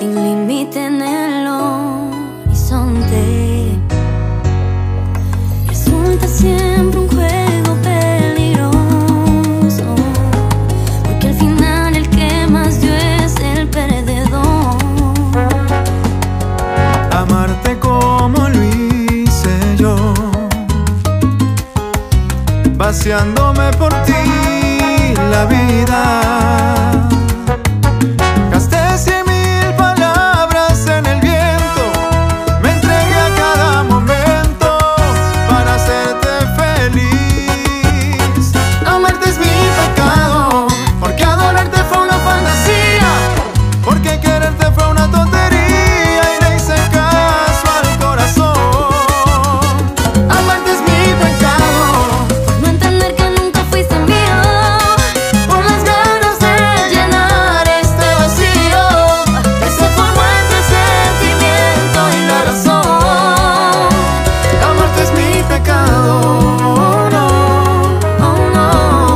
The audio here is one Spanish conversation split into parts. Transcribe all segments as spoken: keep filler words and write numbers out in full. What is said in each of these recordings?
sin límite en el horizonte. Resulta siempre un juego peligroso, porque al final el que más dio es el perdedor. Amarte como lo hice yo, vaciándome por ti la vida. Gasté cien mil palabras en el viento, me entregué a cada momento para hacerte feliz. Amarte es mi pecado, porque adorarte fue una fantasía, porque quererte fue una tontería y le hice caso al corazón. Amarte es mi pecado, Por no entender que nunca fuiste mío, por las ganas de llenar este vacío que se formó entre el sentimiento y la razón. Amarte es mi pecado, no. oh no.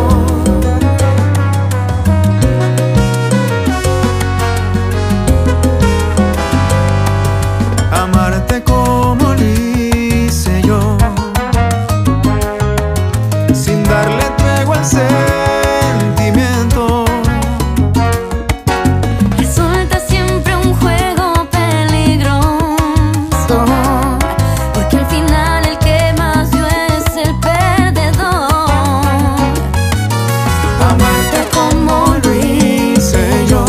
Amarte como lo hice yo, sin darle tregua al sentimiento. Resulta siempre un juego peligroso, porque al final el que más dio es el perdedor. Amarte como lo hice yo,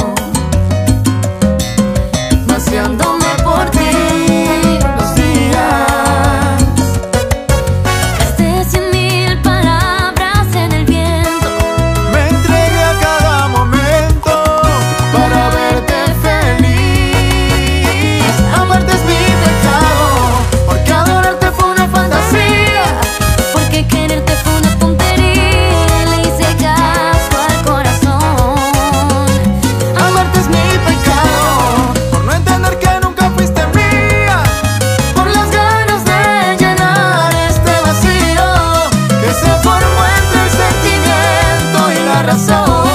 vaciándome por ti los días. Gasté cien mil palabras en el viento, Me entregué a cada momento para verte feliz. Amarte es mi pecado, porque adorarte fue una fantasía, porque quererte fue una tontería y le hice caso al corazón. amarte es mi pecado, por no entender que nunca fuiste mía, por las ganas de llenar este vacío que se formó entre el sentimiento y la razón.